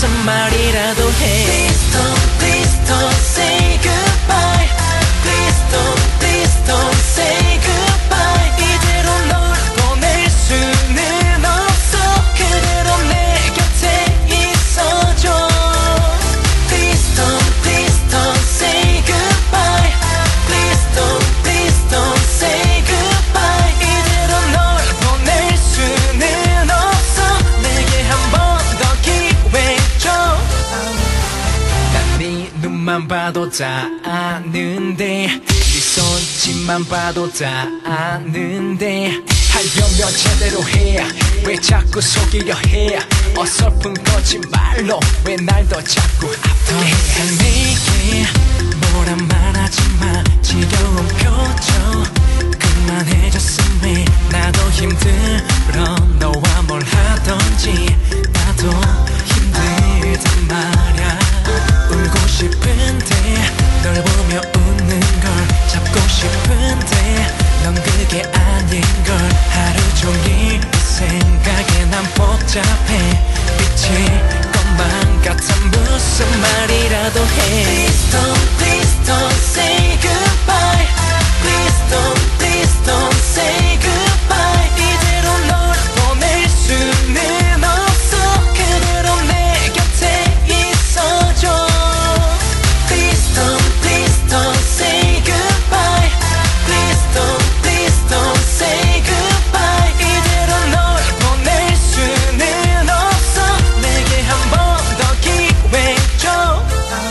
무슨 말이라도 해. Please don't say goodbye. Please don't say goodbye. 이대로 널 보낼 수는 없어. 그대로 내 곁에 있어줘. Please don't say goodbye. Please don't say goodbye. 이대로 널 보낼 수는 없어. 내게 한 번 더 기회 줘. 난 네 눈만 봐도 다 아는데, 네 손짓만 봐도 다 아는데, 하려면 제대로 해야 왜 자꾸 속이려 해. 어설픈 거짓말로 왜 날 더 자꾸 아프게 해. 내게 뭐라 말하지마. 지겨운 표정 그만해줬으면. 나도 힘들어 너와 뭘 하던지. 나도 힘들단 말야. 울고 싶은데 널 보며 웃는 걸 잡고 싶은데 넌 그게 아닌 걸. 하루 종일 이 생각에 난 복잡해. 미칠 것만 같아. 무슨 말이라도 해. Please don't say goodbye. Please don't say goodbye. 이대로 널 보낼 수는 없어. 그대로 내 곁에 있어줘. Please don't say goodbye. Please don't say goodbye. 이대로 널 보낼 수는 없어. 내게 한 번 더 기회 줘.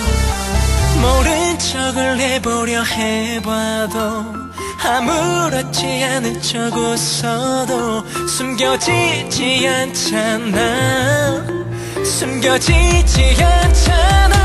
모른 척을 해보려 해봐도 아무렇지 않은 척 웃어도 숨겨지지 않잖아. 숨겨지지 않잖아.